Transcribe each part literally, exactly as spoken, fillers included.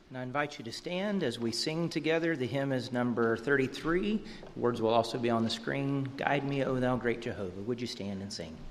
And I invite you to stand as we sing together. The hymn is number thirty-three. Words will also be on the screen. Guide me, O thou great Jehovah. Would you stand and sing?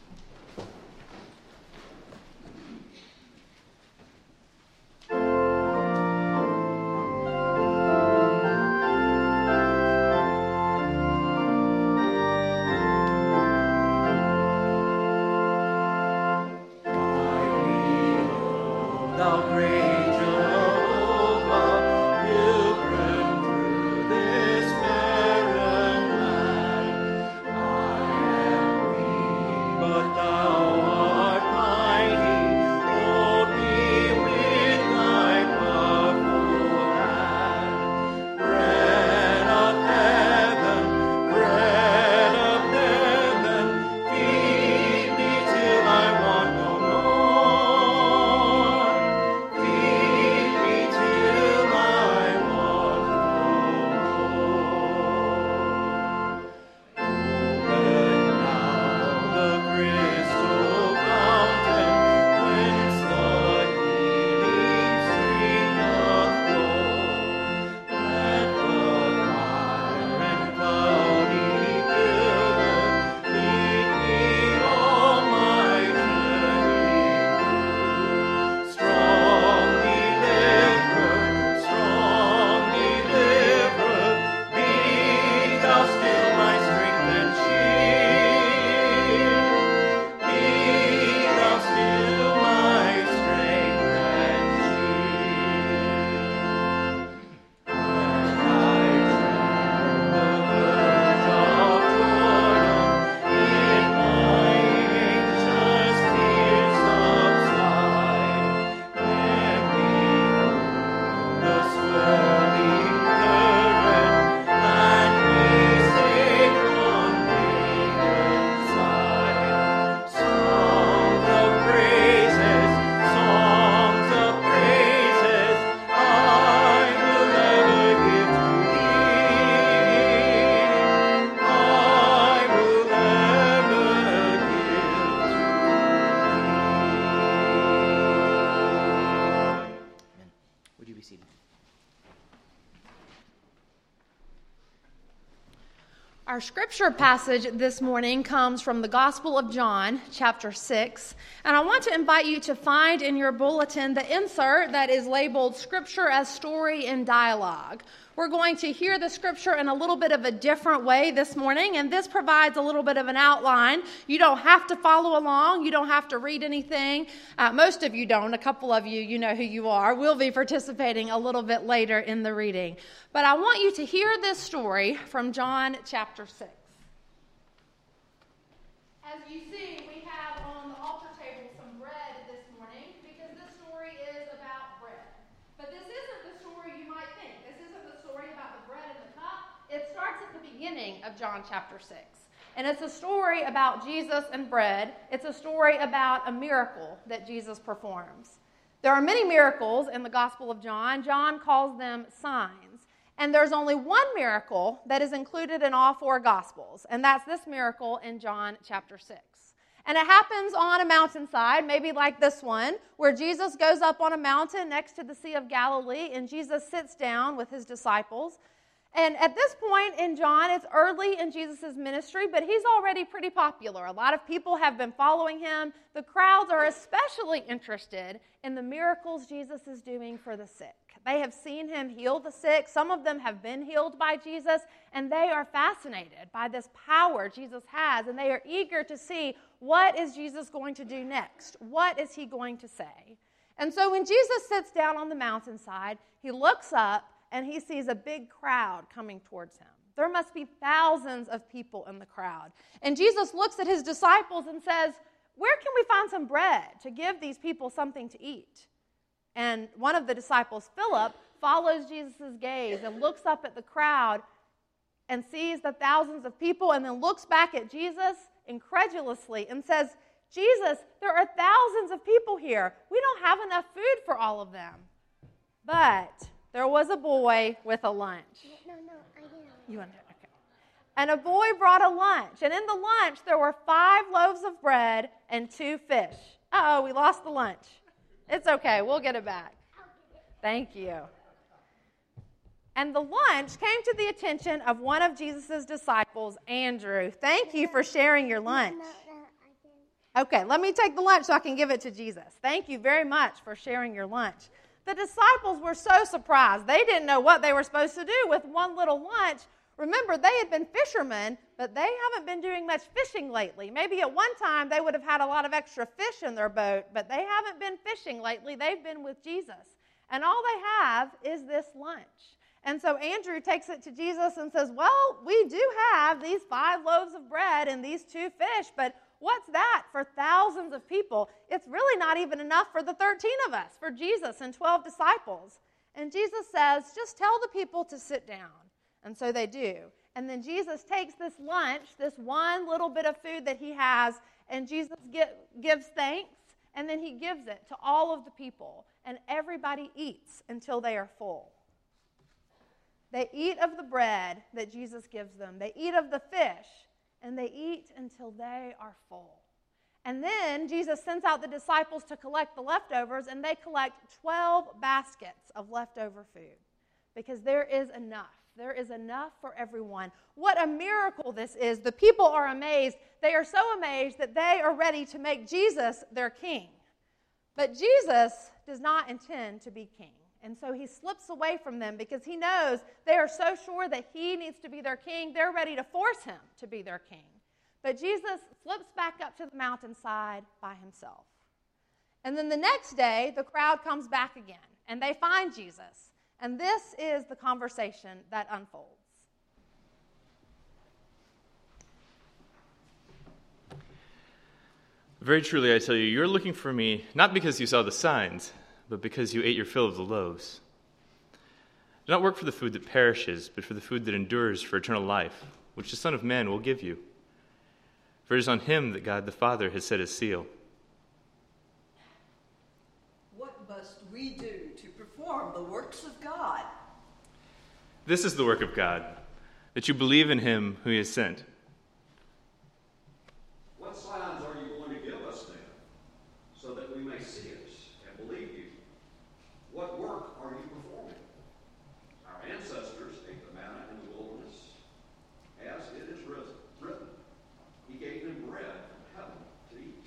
Our scripture passage this morning comes from the Gospel of John, chapter six. And I want to invite you to find in your bulletin the insert that is labeled Scripture as Story and Dialogue. We're going to hear the scripture in a little bit of a different way this morning, and this provides a little bit of an outline. You don't have to follow along. You don't have to read anything. Uh, most of you don't. A couple of you, you know who you are. We'll be participating a little bit later in the reading. But I want you to hear this story from John chapter six. As you see, we have on the altar table some bread this morning because this story is about bread. But this isn't the story you might think. This isn't the story about the bread and the cup. It starts at the beginning of John chapter six. And it's a story about Jesus and bread. It's a story about a miracle that Jesus performs. There are many miracles in the Gospel of John. John calls them signs. And there's only one miracle that is included in all four Gospels, and that's this miracle in John chapter six. And it happens on a mountainside, maybe like this one, where Jesus goes up on a mountain next to the Sea of Galilee, and Jesus sits down with his disciples. And at this point in John, it's early in Jesus' ministry, but he's already pretty popular. A lot of people have been following him. The crowds are especially interested in the miracles Jesus is doing for the sick. They have seen him heal the sick. Some of them have been healed by Jesus, and they are fascinated by this power Jesus has, and they are eager to see what is Jesus going to do next. What is he going to say? And so when Jesus sits down on the mountainside, he looks up, and he sees a big crowd coming towards him. There must be thousands of people in the crowd. And Jesus looks at his disciples and says, "Where can we find some bread to give these people something to eat?" And one of the disciples, Philip, follows Jesus' gaze and looks up at the crowd and sees the thousands of people and then looks back at Jesus incredulously and says, "Jesus, there are thousands of people here. We don't have enough food for all of them." But there was a boy with a lunch. No, no, I didn't. You want to? Okay. And a boy brought a lunch. And in the lunch, there were five loaves of bread and two fish. Uh-oh, we lost the lunch. It's okay. We'll get it back. Thank you. And the lunch came to the attention of one of Jesus' disciples, Andrew. Thank you for sharing your lunch. Okay, let me take the lunch so I can give it to Jesus. Thank you very much for sharing your lunch. The disciples were so surprised. They didn't know what they were supposed to do with one little lunch. Remember, they had been fishermen, but they haven't been doing much fishing lately. Maybe at one time they would have had a lot of extra fish in their boat, but they haven't been fishing lately. They've been with Jesus. And all they have is this lunch. And so Andrew takes it to Jesus and says, well, we do have these five loaves of bread and these two fish, but what's that for thousands of people? It's really not even enough for the thirteen of us, for Jesus and twelve disciples. And Jesus says, just tell the people to sit down. And so they do. And then Jesus takes this lunch, this one little bit of food that he has, and Jesus get, gives thanks, and then he gives it to all of the people. And everybody eats until they are full. They eat of the bread that Jesus gives them. They eat of the fish, and they eat until they are full. And then Jesus sends out the disciples to collect the leftovers, and they collect twelve baskets of leftover food because there is enough. There is enough for everyone. What a miracle this is. The people are amazed. They are so amazed that they are ready to make Jesus their king. But Jesus does not intend to be king. And so he slips away from them because he knows they are so sure that he needs to be their king. They're ready to force him to be their king. But Jesus slips back up to the mountainside by himself. And then the next day, the crowd comes back again, and they find Jesus. And this is the conversation that unfolds. Very truly, I tell you, you're looking for me not because you saw the signs, but because you ate your fill of the loaves. Do not work for the food that perishes, but for the food that endures for eternal life, which the Son of Man will give you. For it is on him that God the Father has set his seal. What must we do to perform the works of God? This is the work of God, that you believe in him who he has sent. What signs are you going to give us then, so that we may see it and believe you? What work are you performing? Our ancestors ate the manna in the wilderness, as it is written. He gave them bread from heaven to eat.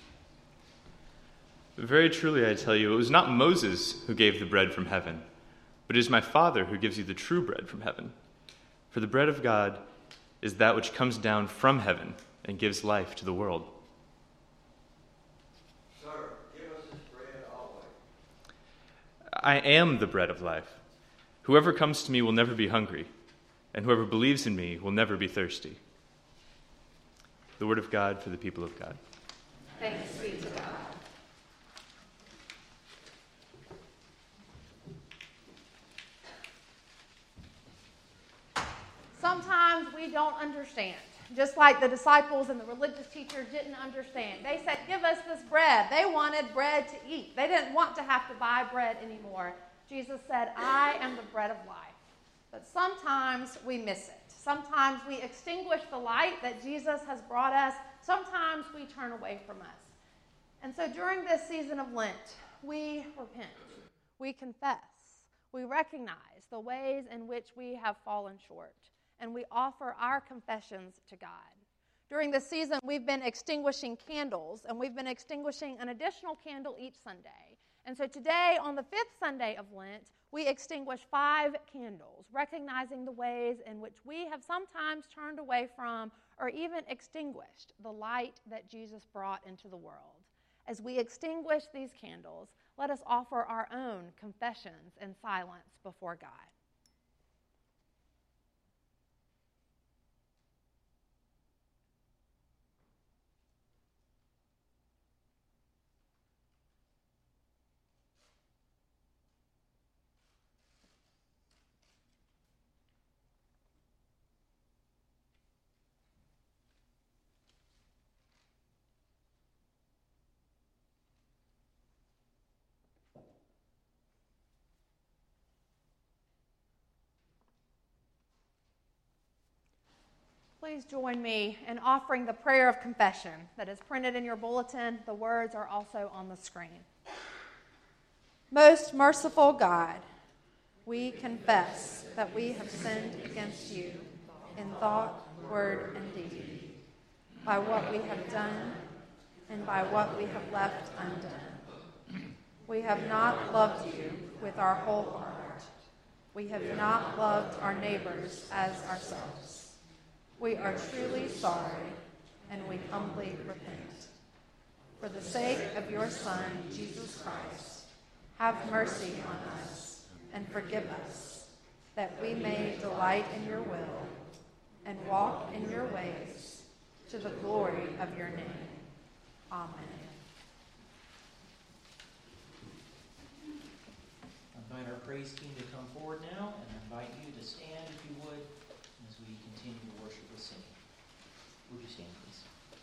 Very truly, I tell you, it was not Moses who gave the bread from heaven, but it is my Father who gives you the true bread from heaven. For the bread of God is that which comes down from heaven and gives life to the world. Sir, give us this bread always. I am the bread of life. Whoever comes to me will never be hungry, and whoever believes in me will never be thirsty. The word of God for the people of God. Thanks be to God. Sometimes we don't understand, just like the disciples and the religious teachers didn't understand. They said, give us this bread. They wanted bread to eat. They didn't want to have to buy bread anymore. Jesus said, I am the bread of life. But sometimes we miss it. Sometimes we extinguish the light that Jesus has brought us. Sometimes we turn away from us. And so during this season of Lent, we repent. We confess. We recognize the ways in which we have fallen short. And we offer our confessions to God. During this season, we've been extinguishing candles, and we've been extinguishing an additional candle each Sunday. And so today, on the fifth Sunday of Lent, we extinguish five candles, recognizing the ways in which we have sometimes turned away from or even extinguished the light that Jesus brought into the world. As we extinguish these candles, let us offer our own confessions in silence before God. Please join me in offering the prayer of confession that is printed in your bulletin. The words are also on the screen. Most merciful God, We confess that we have sinned against you in thought, word, and deed, by what we have done and by what we have left undone. We have not loved you with our whole heart. We have not loved our neighbors as ourselves. We are truly sorry, and we humbly repent. For the sake of your Son, Jesus Christ, have mercy on us and forgive us, that we may delight in your will and walk in your ways to the glory of your name. Amen. I invite our praise team to come forward now, and I invite you to stand, if you would, as we continue to worship with singing. Would you stand, please?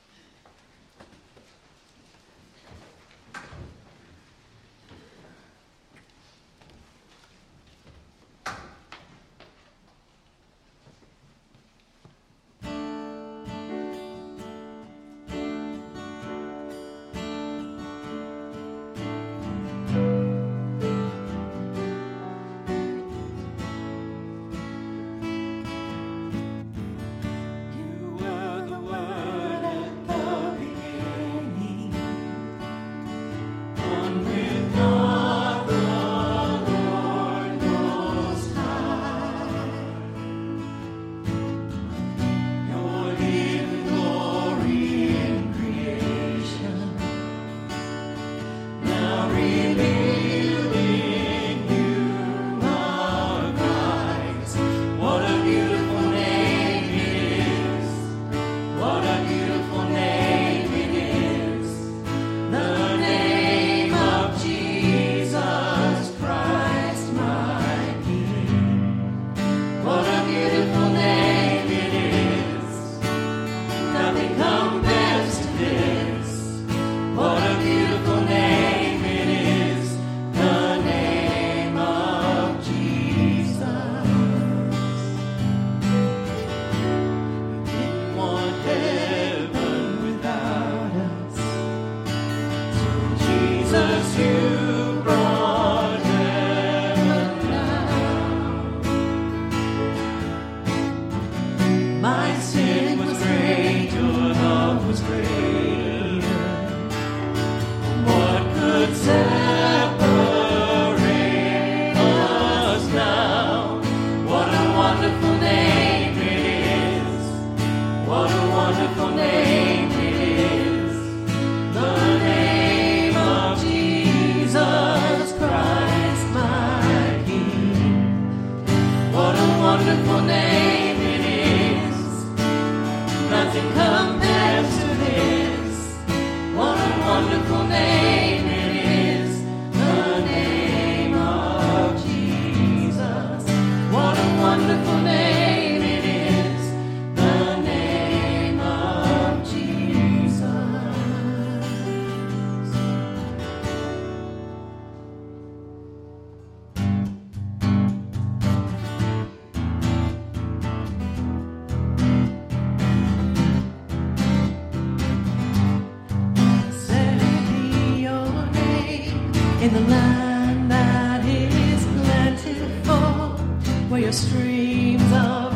In the land that is plentiful, where your streams of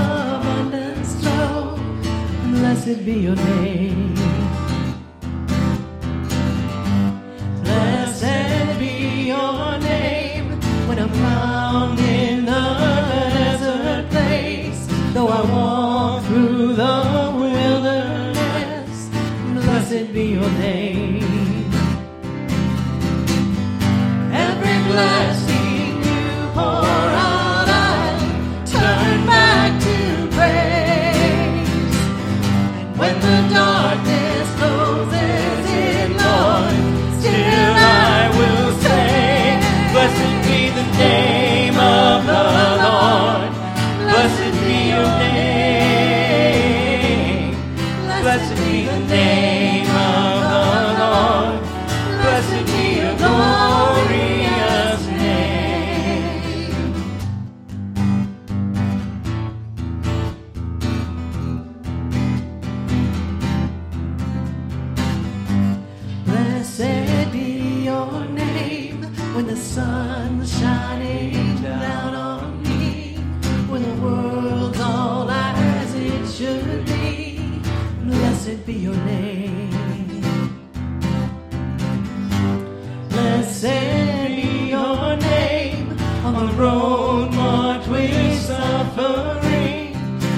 abundance flow, blessed be your name. Blessed be your name when I'm found in the desert place. Though I walk through the wilderness, blessed be your name. Blessing you pour out, I'll turn back to praise. And when the darkness closes in, Lord, still I will say, blessed be the name of the Lord. Blessed be your name. Blessed be the name of the Lord. Blessed be your glory. When the sun's shining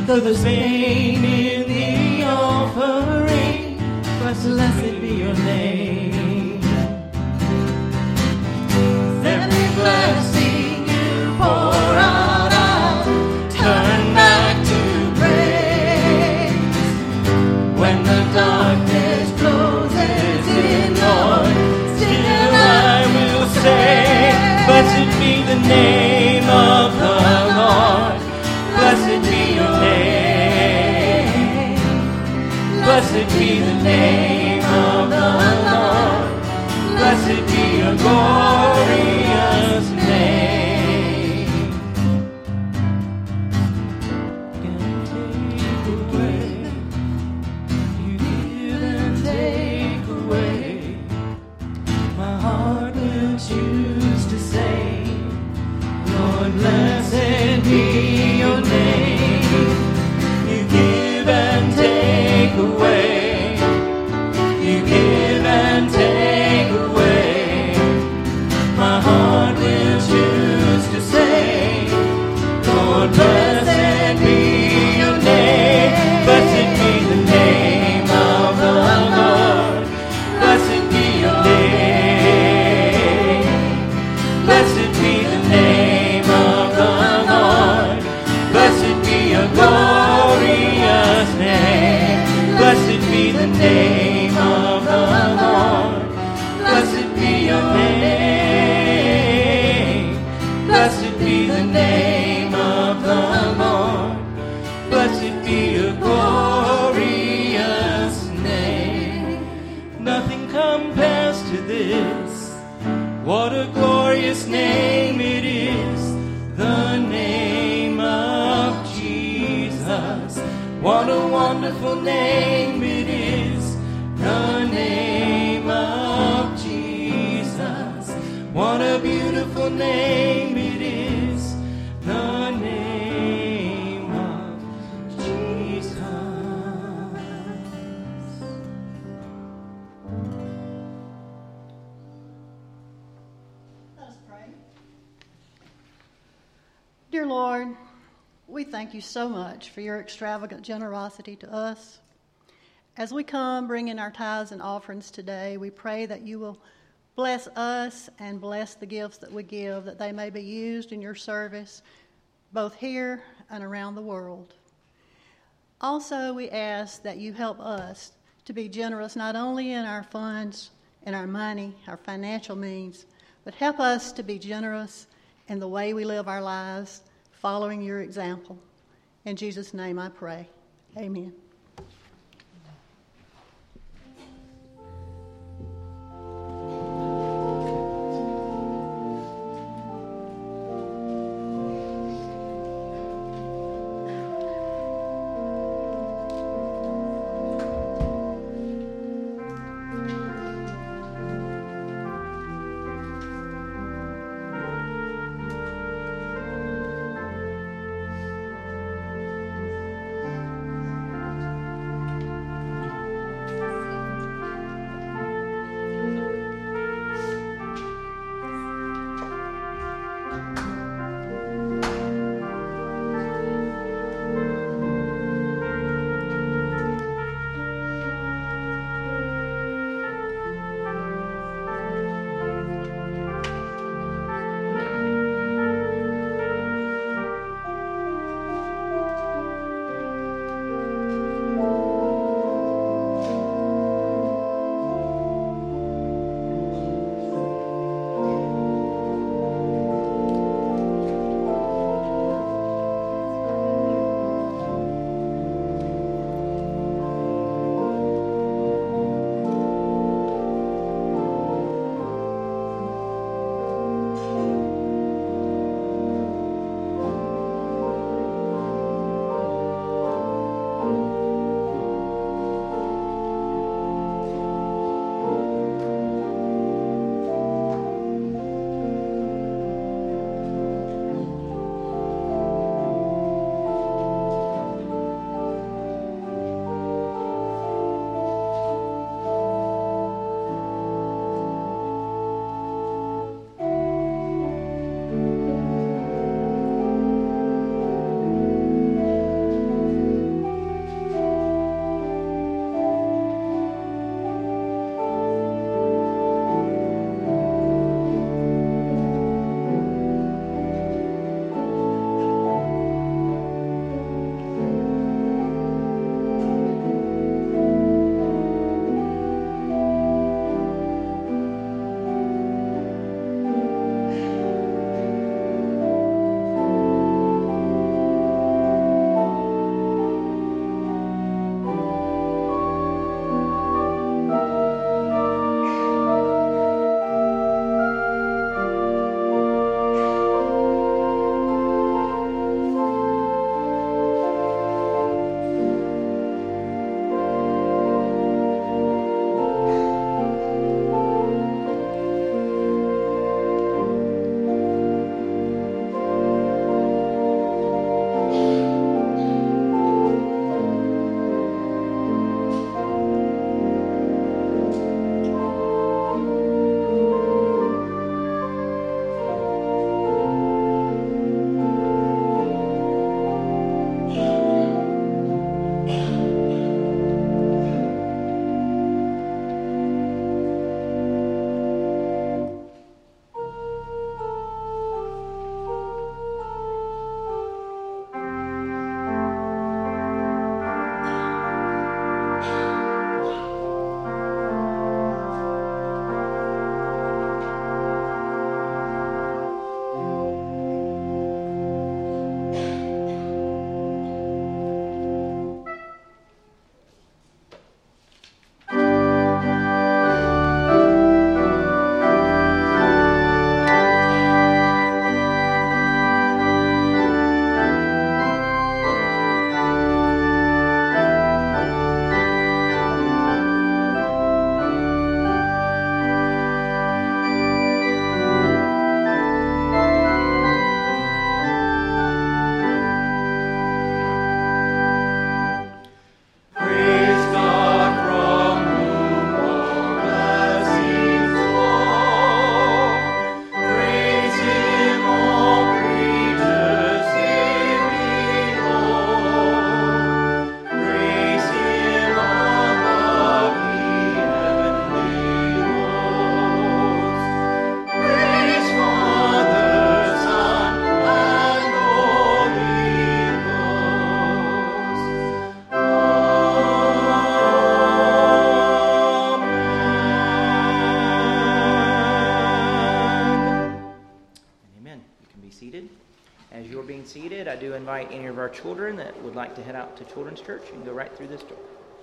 though there's pain in the offering, blessed be your name. Every blessing you pour out, I'll turn back to praise. When the darkness closes in, Lord, still I will say, blessed be the name of the Lord. Blessed be your name. Blessed be the name of the Lord. Blessed be your glorious name. Can take away, you give and take away. My heart will choose to say, Lord, blessed be your name. You give and take away. You give and take away. My heart will choose to say, Lord, blessed be your name. Blessed be the name of the Lord. Blessed be your name. Blessed be the name of the Lord. Blessed be your glorious name. Blessed be the name of the Lord. Blessed be your name. Blessed be the name of the Lord. Blessed be your glorious name. Nothing compares to this. What a glorious name it is, the name of Jesus. What a wonderful name it is, the name of Jesus. What a beautiful name it is, the name of Jesus. Let us pray. Dear Lord, we thank you so much for your extravagant generosity to us. As we come bringing our tithes and offerings today, we pray that you will bless us and bless the gifts that we give, that they may be used in your service, both here and around the world. Also, we ask that you help us to be generous not only in our funds and our money, our financial means, but help us to be generous in the way we live our lives, following your example. In Jesus' name I pray. Amen. Thank can be seated. As you're being seated, I do invite any of our children that would like to head out to Children's Church and go right through this door.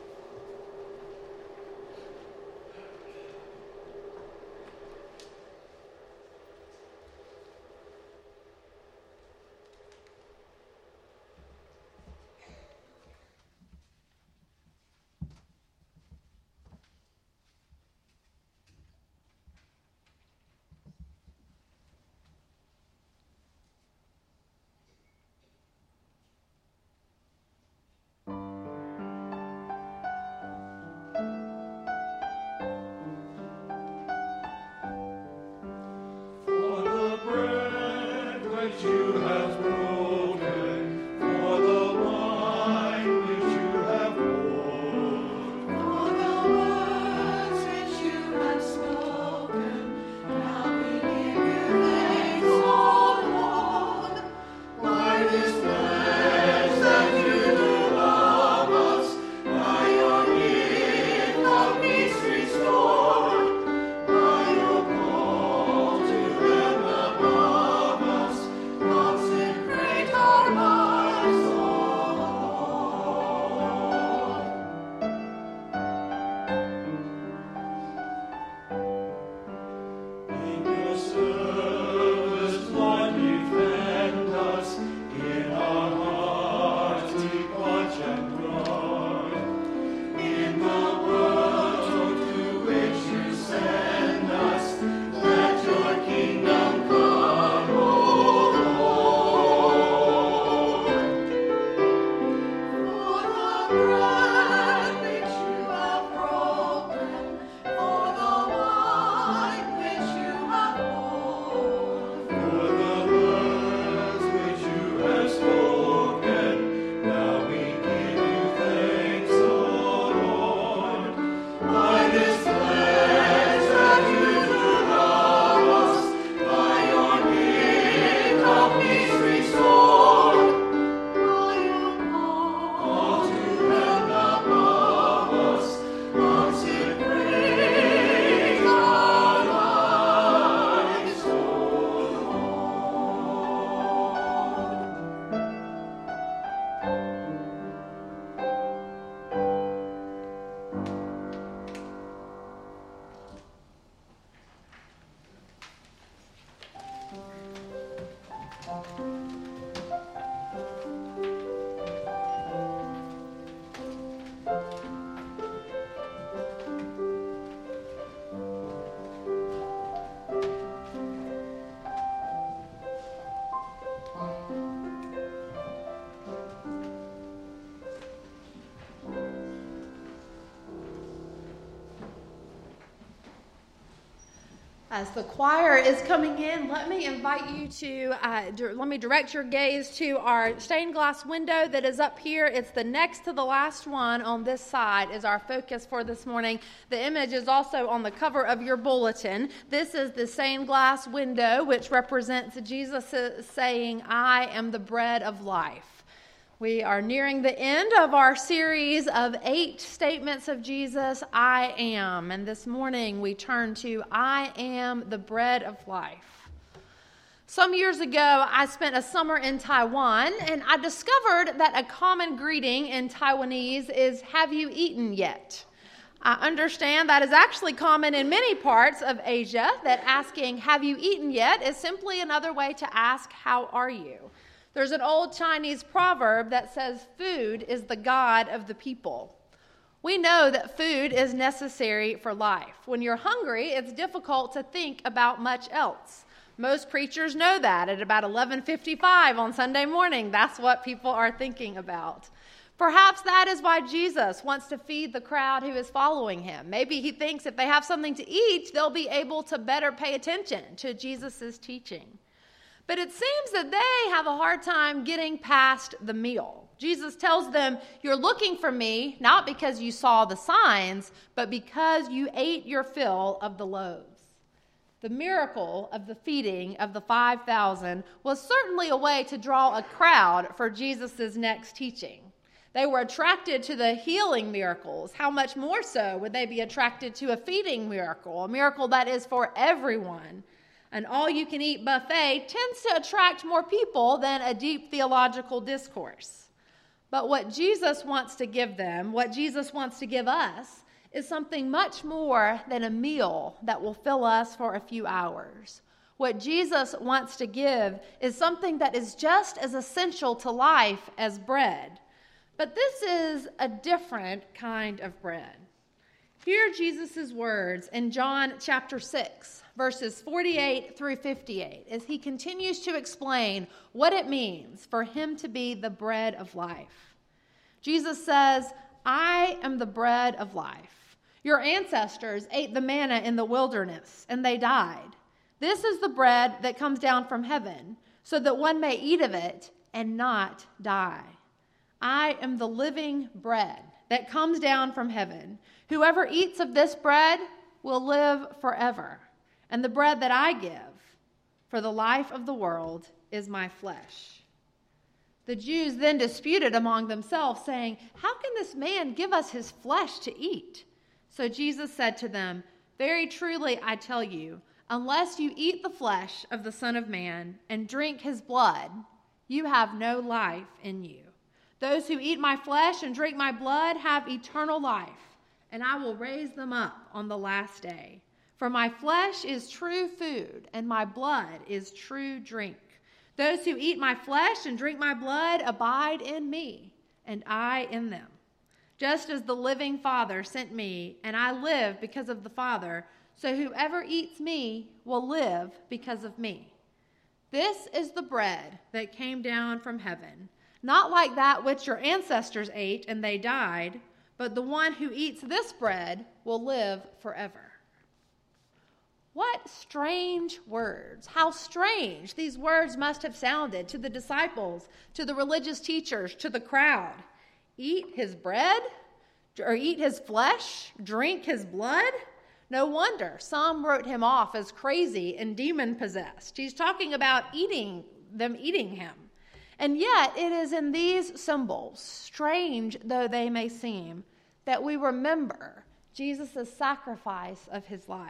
As the choir is coming in, let me invite you to, uh, d- let me direct your gaze to our stained glass window that is up here. It's the next to the last one on this side is our focus for this morning. The image is also on the cover of your bulletin. This is the stained glass window, which represents Jesus saying, "I am the bread of life." We are nearing the end of our series of eight statements of Jesus, I am. And this morning we turn to I am the bread of life. Some years ago, I spent a summer in Taiwan, and I discovered that a common greeting in Taiwanese is, "Have you eaten yet?" I understand that is actually common in many parts of Asia, that asking, "Have you eaten yet?" is simply another way to ask, "How are you?" There's an old Chinese proverb that says, "Food is the god of the people." We know that food is necessary for life. When you're hungry, it's difficult to think about much else. Most preachers know that at about eleven fifty-five on Sunday morning. That's what people are thinking about. Perhaps that is why Jesus wants to feed the crowd who is following him. Maybe he thinks if they have something to eat, they'll be able to better pay attention to Jesus' teaching. But it seems that they have a hard time getting past the meal. Jesus tells them, "You're looking for me, not because you saw the signs, but because you ate your fill of the loaves." The miracle of the feeding of the five thousand was certainly a way to draw a crowd for Jesus' next teaching. They were attracted to the healing miracles. How much more so would they be attracted to a feeding miracle, a miracle that is for everyone? An all-you-can-eat buffet tends to attract more people than a deep theological discourse. But what Jesus wants to give them, what Jesus wants to give us, is something much more than a meal that will fill us for a few hours. What Jesus wants to give is something that is just as essential to life as bread. But this is a different kind of bread. Hear Jesus' words in John chapter six, verses forty-eight through fifty-eight, as he continues to explain what it means for him to be the bread of life. Jesus says, "I am the bread of life. Your ancestors ate the manna in the wilderness, and they died. This is the bread that comes down from heaven, so that one may eat of it and not die. I am the living bread that comes down from heaven. Whoever eats of this bread will live forever. And the bread that I give for the life of the world is my flesh." The Jews then disputed among themselves, saying, "How can this man give us his flesh to eat?" So Jesus said to them, "Very truly I tell you, unless you eat the flesh of the Son of Man and drink his blood, you have no life in you. Those who eat my flesh and drink my blood have eternal life, and I will raise them up on the last day. For my flesh is true food, and my blood is true drink. Those who eat my flesh and drink my blood abide in me, and I in them. Just as the living Father sent me, and I live because of the Father, so whoever eats me will live because of me. This is the bread that came down from heaven, not like that which your ancestors ate and they died, but the one who eats this bread will live forever." What strange words. How strange these words must have sounded to the disciples, to the religious teachers, to the crowd. Eat his bread? Or eat his flesh? Drink his blood? No wonder some wrote him off as crazy and demon-possessed. He's talking about eating, them eating him. And yet it is in these symbols, strange though they may seem, that we remember Jesus' sacrifice of his life.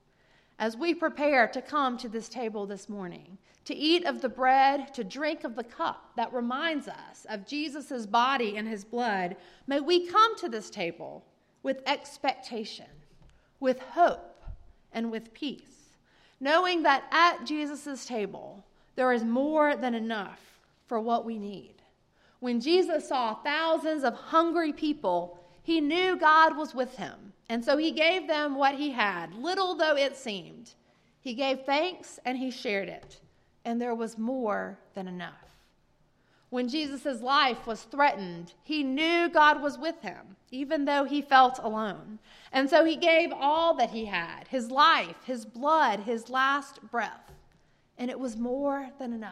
As we prepare to come to this table this morning, to eat of the bread, to drink of the cup that reminds us of Jesus' body and his blood, may we come to this table with expectation, with hope, and with peace, knowing that at Jesus' table there is more than enough for what we need. When Jesus saw thousands of hungry people, he knew God was with him, and so he gave them what he had, little though it seemed. He gave thanks and he shared it, and there was more than enough. When Jesus' life was threatened, he knew God was with him, even though he felt alone. And so he gave all that he had, his life, his blood, his last breath. And it was more than enough.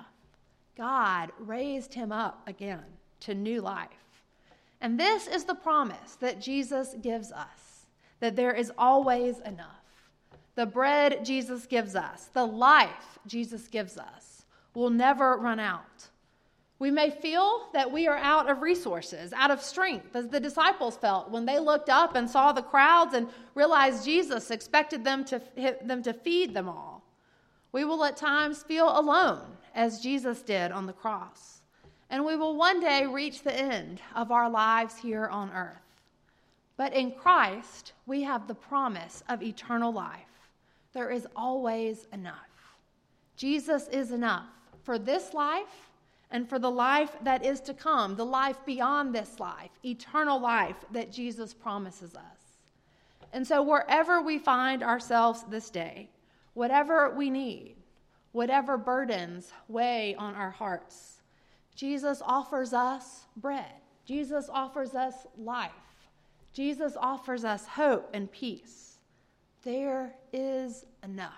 God raised him up again to new life. And this is the promise that Jesus gives us, that there is always enough. The bread Jesus gives us, the life Jesus gives us, will never run out. We may feel that we are out of resources, out of strength, as the disciples felt when they looked up and saw the crowds and realized Jesus expected them to, them to feed them all. We will at times feel alone, as Jesus did on the cross. And we will one day reach the end of our lives here on earth. But in Christ, we have the promise of eternal life. There is always enough. Jesus is enough for this life and for the life that is to come, the life beyond this life, eternal life that Jesus promises us. And so wherever we find ourselves this day, whatever we need, whatever burdens weigh on our hearts, Jesus offers us bread. Jesus offers us life. Jesus offers us hope and peace. There is enough.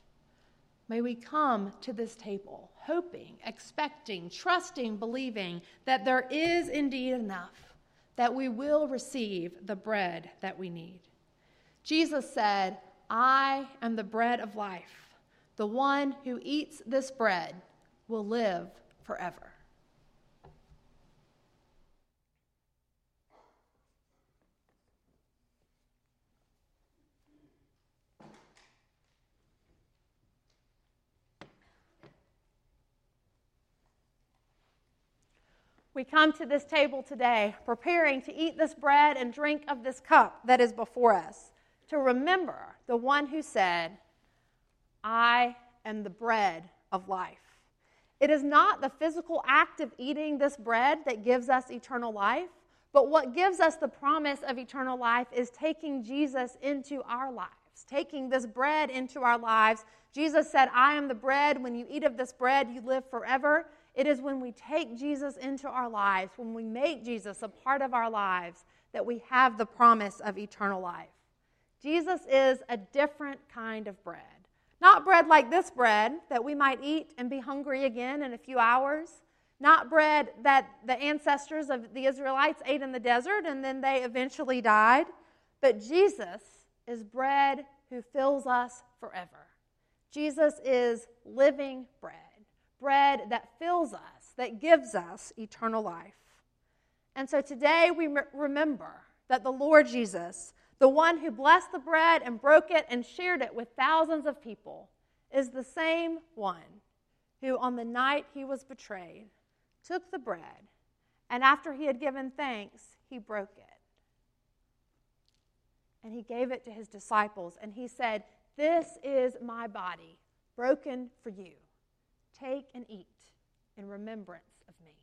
May we come to this table hoping, expecting, trusting, believing that there is indeed enough, that we will receive the bread that we need. Jesus said, "I am the bread of life. The one who eats this bread will live forever." we come to this table today preparing to eat this bread and drink of this cup that is before us, to remember the one who said, I am the bread of life. It is not the physical act of eating this bread that gives us eternal life, but what gives us the promise of eternal life is taking Jesus into our lives, taking this bread into our lives. Jesus said, I am the bread. When you eat of this bread, you live forever. It is when we take Jesus into our lives, when we make Jesus a part of our lives, that we have the promise of eternal life. Jesus is a different kind of bread. Not bread like this bread that we might eat and be hungry again in a few hours. Not bread that the ancestors of the Israelites ate in the desert and then they eventually died. But Jesus is bread who fills us forever. Jesus is living bread. Bread that fills us, that gives us eternal life. And so today we remember that the Lord Jesus, the one who blessed the bread and broke it and shared it with thousands of people, is the same one who on the night he was betrayed took the bread, and after he had given thanks, he broke it. And he gave it to his disciples, and he said, this is my body, broken for you. Take and eat in remembrance of me.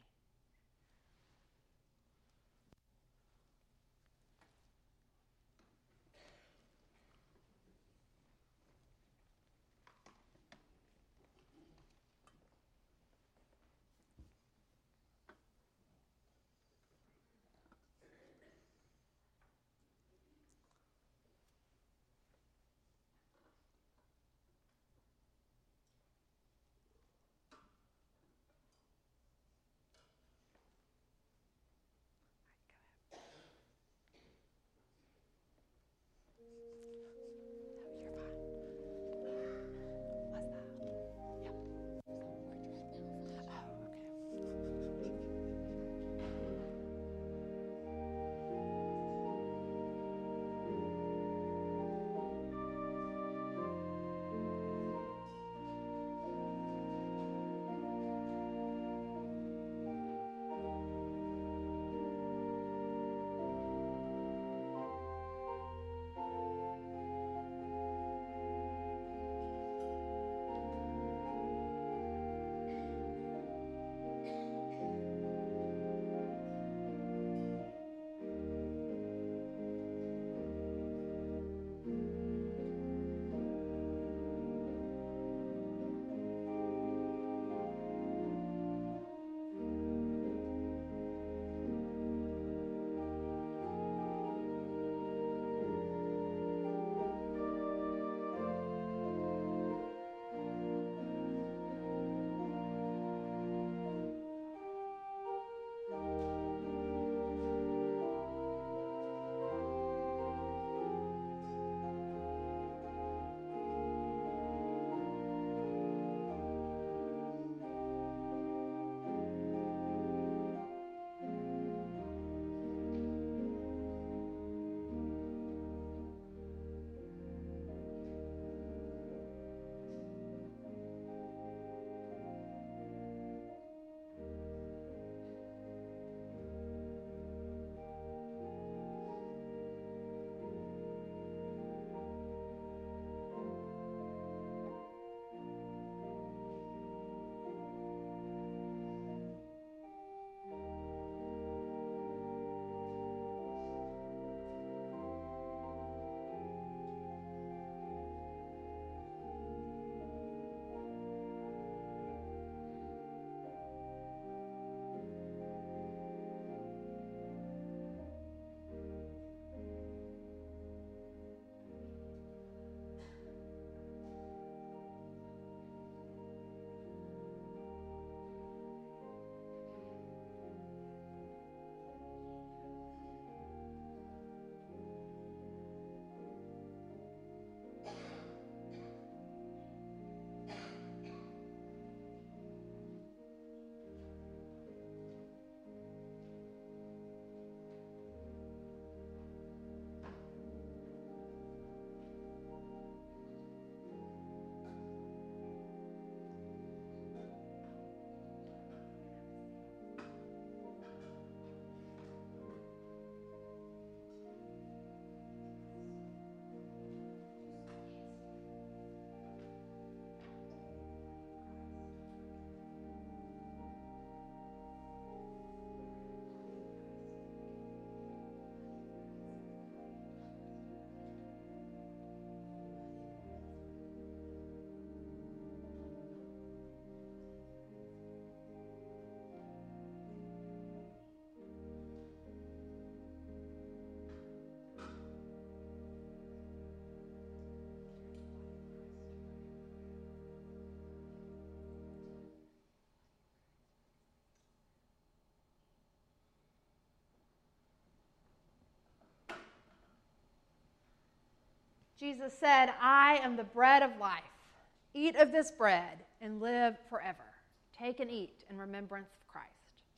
Jesus said, I am the bread of life. Eat of this bread and live forever. Take and eat in remembrance of Christ.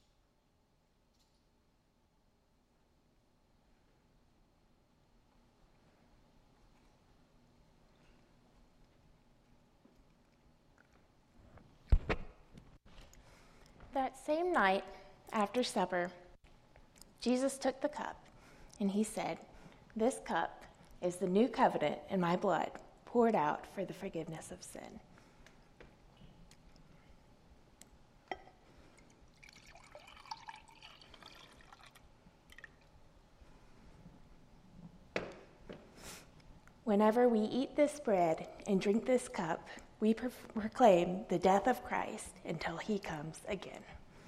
That same night, after supper, Jesus took the cup, and he said, "This cup is the new covenant in my blood, poured out for the forgiveness of sin." Whenever we eat this bread and drink this cup, we proclaim the death of Christ until he comes again.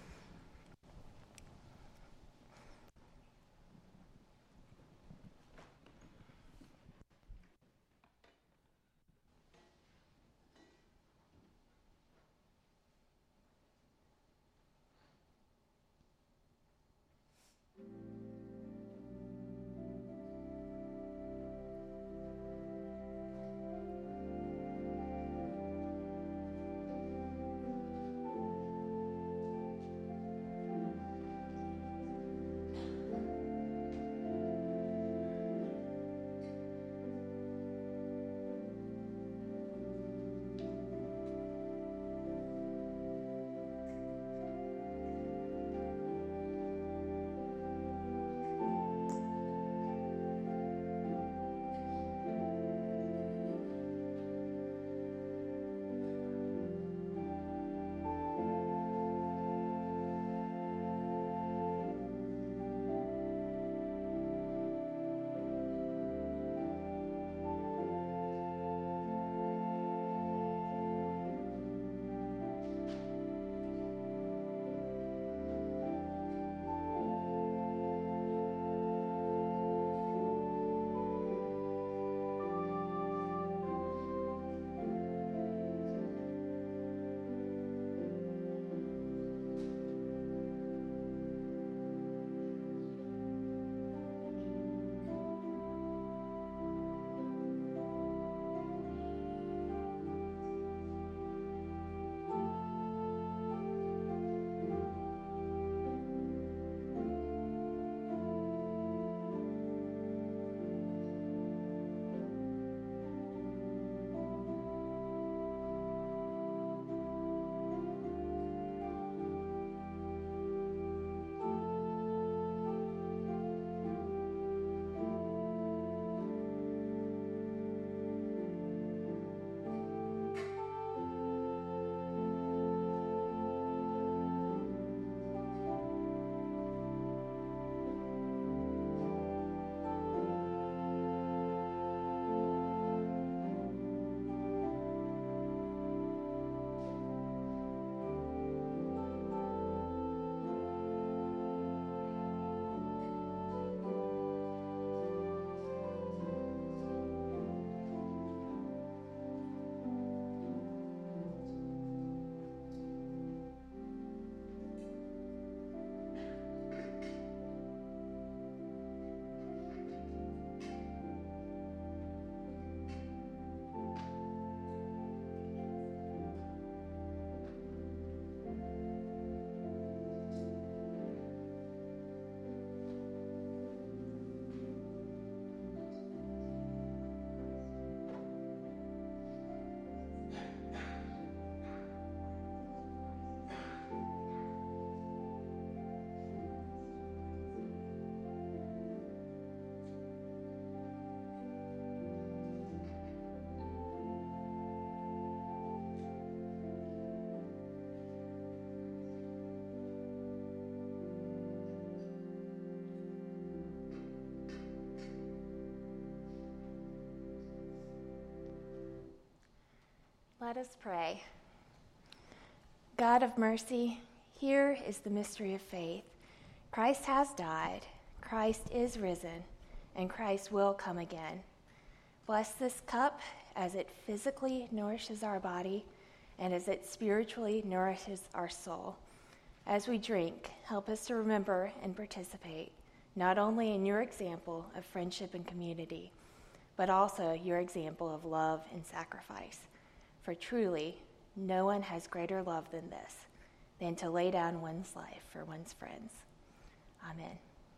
Let us pray. God of mercy, here is the mystery of faith. Christ has died, Christ is risen, and Christ will come again. Bless this cup as it physically nourishes our body and as it spiritually nourishes our soul. As we drink, help us to remember and participate, not only in your example of friendship and community, but also your example of love and sacrifice. For truly, no one has greater love than this, than to lay down one's life for one's friends. Amen.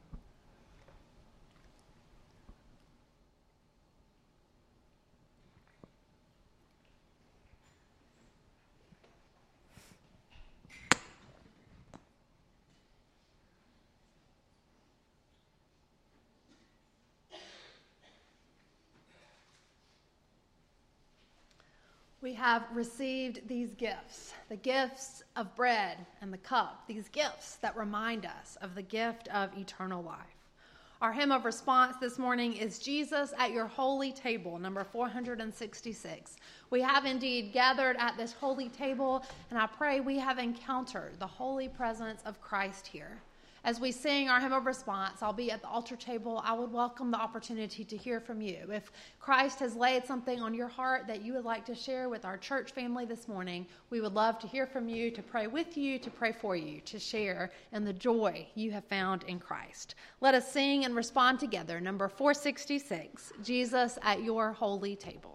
We have received these gifts, the gifts of bread and the cup, these gifts that remind us of the gift of eternal life. Our hymn of response this morning is Jesus at Your Holy Table, number four hundred sixty-six. We have indeed gathered at this holy table, and I pray we have encountered the holy presence of Christ here. As we sing our hymn of response, I'll be at the altar table. I would welcome the opportunity to hear from you. If Christ has laid something on your heart that you would like to share with our church family this morning, we would love to hear from you, to pray with you, to pray for you, to share in the joy you have found in Christ. Let us sing and respond together. Number four sixty-six, Jesus at Your Holy Table.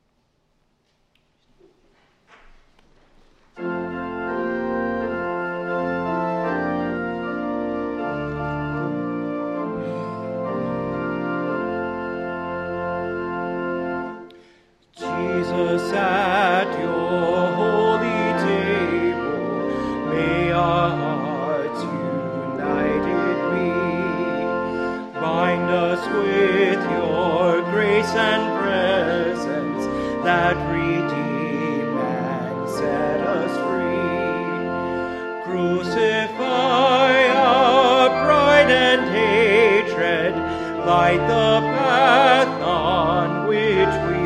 Jesus at Your holy table, may our hearts united be. Bind us with Your grace and presence that redeem and set us free. Crucify our pride and hatred, light the path on which we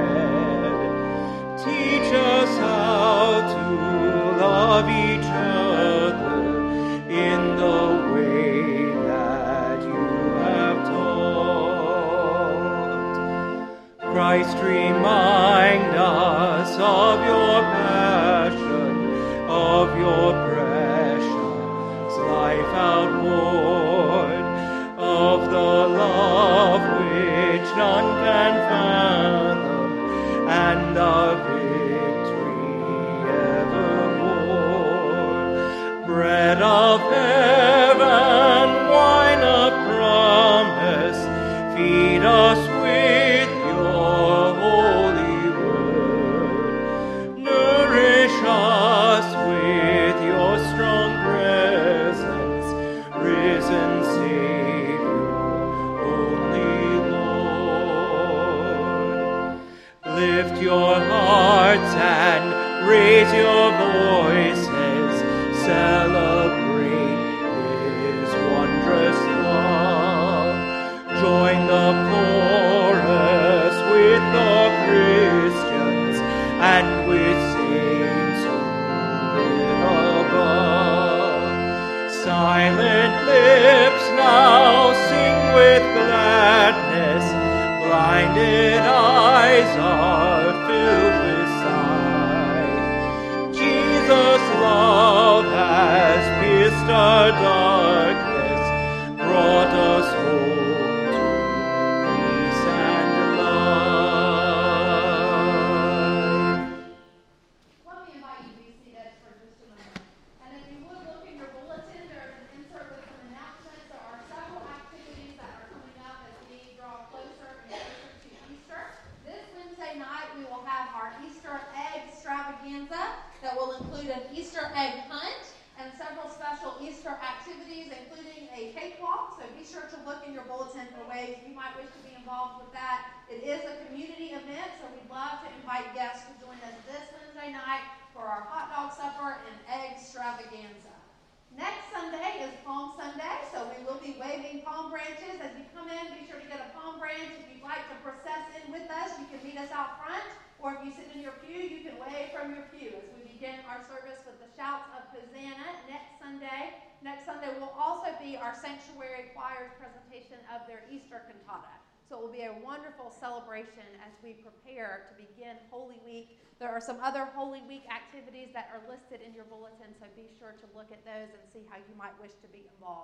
teach us how to love each other in the way that You have taught. Christ, remind us of Your passion, of Your precious life outpoured, of the love which none can fathom, and the victory evermore. Bread of heaven, wine of promise, feed us with Your holy word. Nourish us with Your strong presence, risen Savior, only Lord. Lift your hearts and raise your voices, celebrate His wondrous love. Join the chorus with the Christians and with saints who live above. Silent lips now sing with gladness, blinded eyes are filled with sight. Jesus' love has pierced our darkness, brought us home to peace and life. Let me invite you to be seated for just a moment. And if you would look in your bulletin, there's an insert with some announcements. There are several activities that are coming up as we draw closer and closer to Easter. This Wednesday night, we will have our Easter egg extravaganza that will include an Easter egg hunt and several special Easter activities, including a cakewalk. So be sure to look in your bulletin for ways you might wish to be involved with that. It is a community event, so we'd love to invite guests to join us this Wednesday night for our hot dog supper and egg extravaganza. Next Sunday is Palm Sunday, so we will be waving palm branches. As you come in, be sure to get a palm branch. If you'd like to process in with us, you can meet us out front, or if you sit in your pew, you can wave from your pew as we begin our service with the shouts of Hosanna next Sunday. Next Sunday will also be our Sanctuary Choir's presentation of their Easter cantata. So it will be a wonderful celebration as we prepare to begin Holy Week. There are some other Holy Week activities that are listed in your bulletin, so be sure to look at those and see how you might wish to be involved.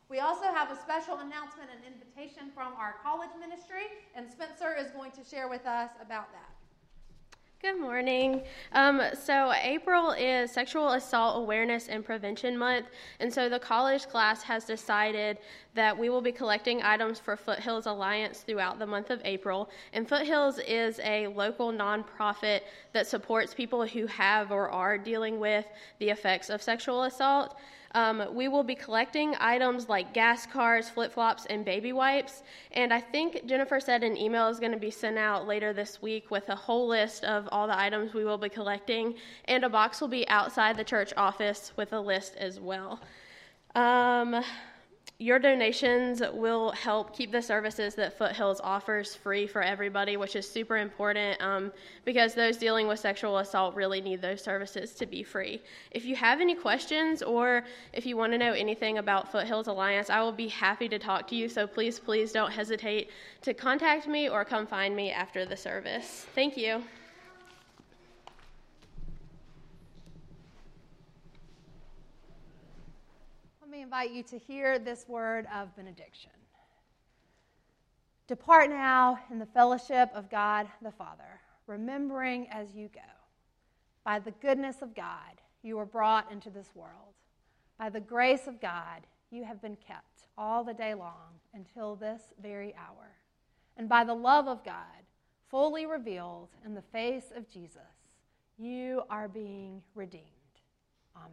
We also have a special announcement and invitation from our college ministry, and Spencer is going to share with us about that. Good morning. Um, so April is Sexual Assault Awareness and Prevention Month, and so the college class has decided that we will be collecting items for Foothills Alliance throughout the month of April. And Foothills is a local nonprofit that supports people who have or are dealing with the effects of sexual assault. Um, we will be collecting items like gas cards, flip-flops, and baby wipes. And I think Jennifer said an email is going to be sent out later this week with a whole list of all the items we will be collecting. And a box will be outside the church office with a list as well. Um, your donations will help keep the services that Foothills offers free for everybody, which is super important um, because those dealing with sexual assault really need those services to be free. If you have any questions or if you want to know anything about Foothills Alliance, I will be happy to talk to you, so please, please don't hesitate to contact me or come find me after the service. Thank you. Let me invite you to hear this word of benediction. Depart now in the fellowship of God the Father, remembering as you go. By the goodness of God, you were brought into this world. By the grace of God, you have been kept all the day long until this very hour. And by the love of God, fully revealed in the face of Jesus, you are being redeemed. Amen.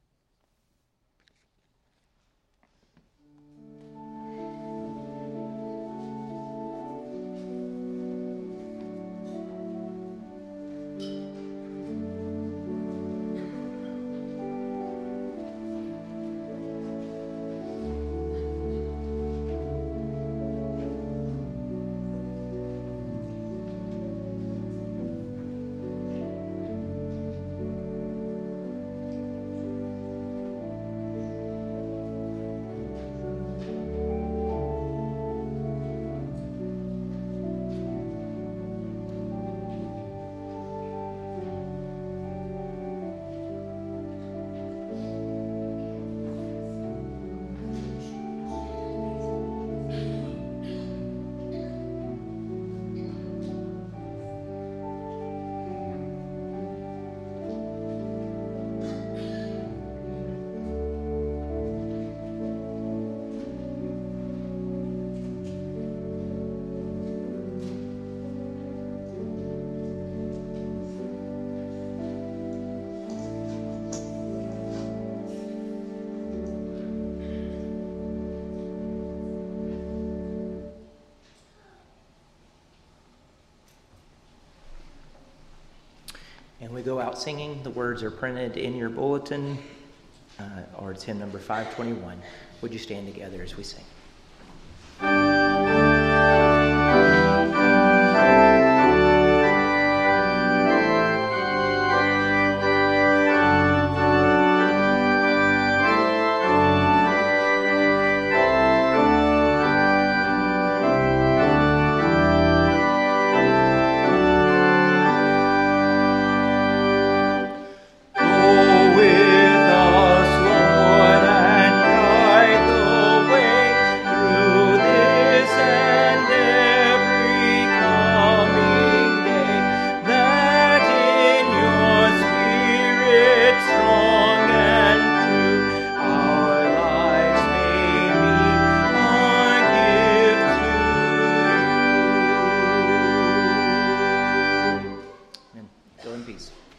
And we go out singing. The words are printed in your bulletin, uh, or it's hymn number five twenty-one. Would you stand together as we sing? Peace.